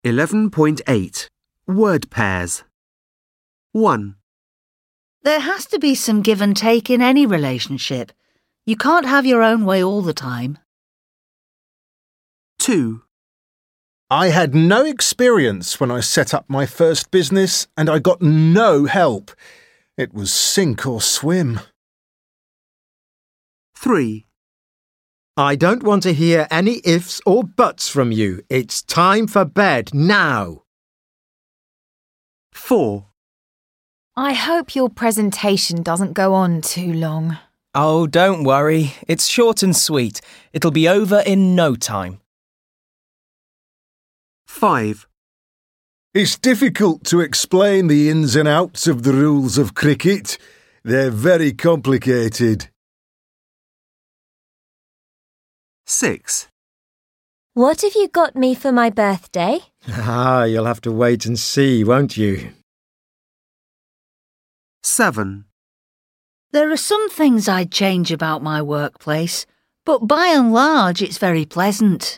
11.8 Word pairs. 1, There has to be some give and take in any relationship. You can't have your own way all the time. 2, I had no experience when I set up my first business and I got no help. It was sink or swim. 3, I don't want to hear any ifs or buts from you. It's time for bed now. 4, I hope your presentation doesn't go on too long. Oh, don't worry. It's short and sweet. It'll be over in no time. 5, It's difficult to explain the ins and outs of the rules of cricket. They're very complicated. 6, What have you got me for my birthday? You'll have to wait and see, won't you? 7, There are some things I'd change about my workplace, but by and large it's very pleasant.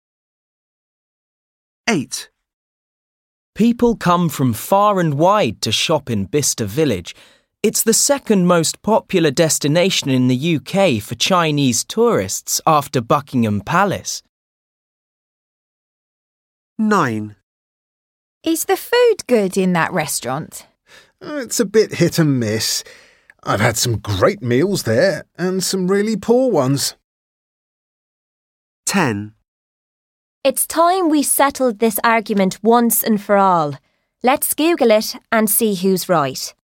8, People come from far and wide to shop in Bicester Village. It's the second most popular destination in the UK for Chinese tourists after Buckingham Palace. 9, Is the food good in that restaurant? It's a bit hit and miss. I've had some great meals there and some really poor ones. 10, It's time we settled this argument once and for all. Let's Google it and see who's right.